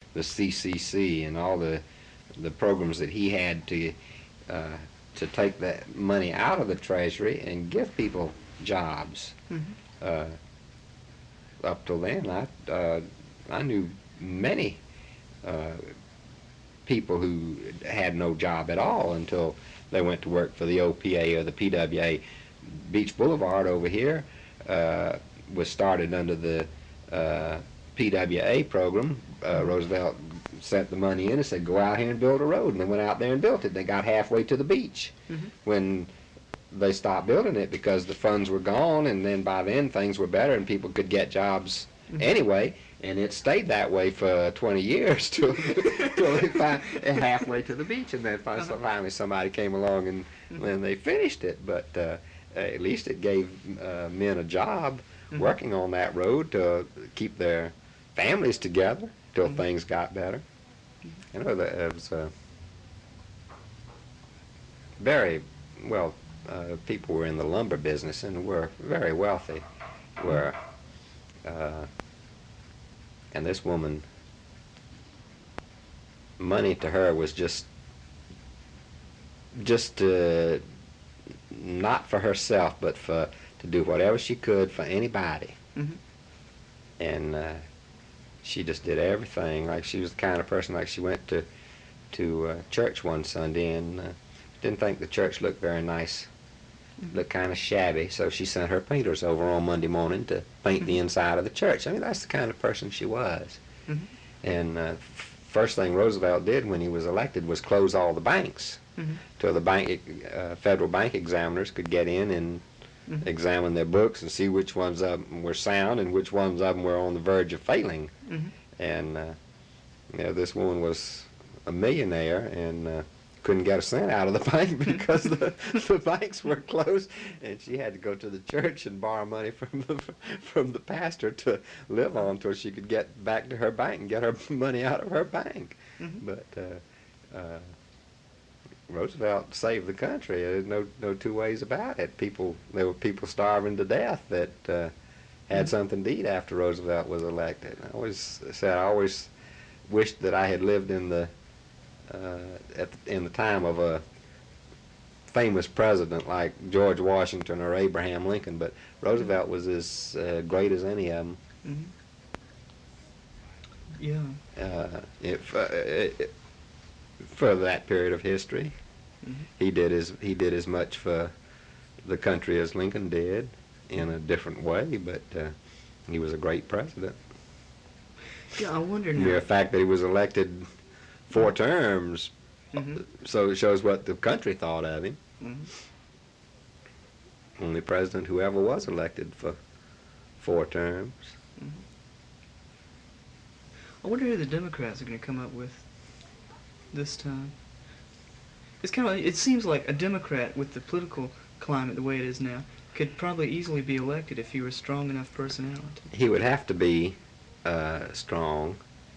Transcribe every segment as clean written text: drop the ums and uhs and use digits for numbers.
the CCC and all the programs that he had to take that money out of the Treasury and give people jobs. Mm-hmm. Up till then, I knew many people who had no job at all until they went to work for the OPA or the PWA. Beach Boulevard over here was started under the PWA program. Roosevelt sent the money in and said, go out here and build a road. And they went out there and built it. They got halfway to the beach when they stopped building it because the funds were gone, and then by then things were better and people could get jobs anyway. And it stayed that way for 20 years till they found halfway to the beach, and then finally somebody came along and then they finished it. But at least it gave men a job working on that road to keep their families together till things got better. You know, it was very well. People were in the lumber business and were very wealthy. And this woman, money to her was just not for herself, but to do whatever she could for anybody. And she just did everything. Like, she was the kind of person, like, she went to church one Sunday and didn't think the church looked very nice. Looked kind of shabby, so she sent her painters over on Monday morning to paint the inside of the church. I mean, that's the kind of person she was. And first thing Roosevelt did when he was elected was close all the banks till the federal bank examiners could get in and examine their books and see which ones of them were sound and which ones of them were on the verge of failing. And you know, this woman was a millionaire and couldn't get a cent out of the bank because the banks were closed, and she had to go to the church and borrow money from the pastor to live on till she could get back to her bank and get her money out of her bank. But Roosevelt saved the country. There's no two ways about it. There were people starving to death that had something to eat after Roosevelt was elected. I always wished that I had lived in the time of a famous president like George Washington or Abraham Lincoln, but Roosevelt was as great as any of them. For that period of history, he did as much for the country as Lincoln did, in a different way, but he was a great president. Yeah, I wonder now. The mere fact that he was elected 4 terms, so it shows what the country thought of him. Only president who ever was elected for 4 terms. I wonder who the Democrats are going to come up with this time. It's kind of. It seems like a Democrat with the political climate the way it is now could probably easily be elected if he were a strong enough personality. He would have to be strong.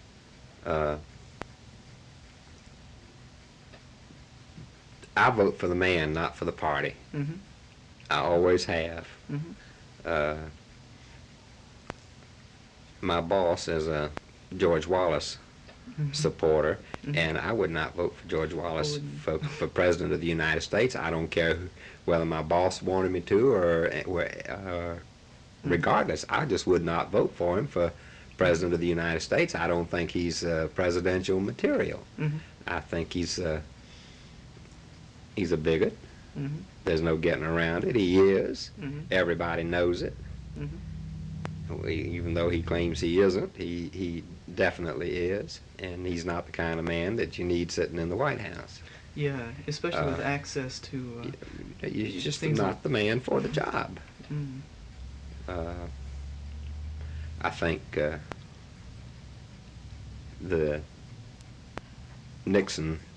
I vote for the man, not for the party. I always have. My boss is a George Wallace supporter, and I would not vote for George Wallace for President of the United States. I don't care whether my boss wanted me to or regardless. I just would not vote for him for President of the United States. I don't think he's presidential material. I think he's a bigot. There's no getting around it. He is. Everybody knows it. Even though he claims he isn't, he definitely is, and he's not the kind of man that you need sitting in the White House. Yeah, especially with access to. You're just not the man for the job. I think the Nixon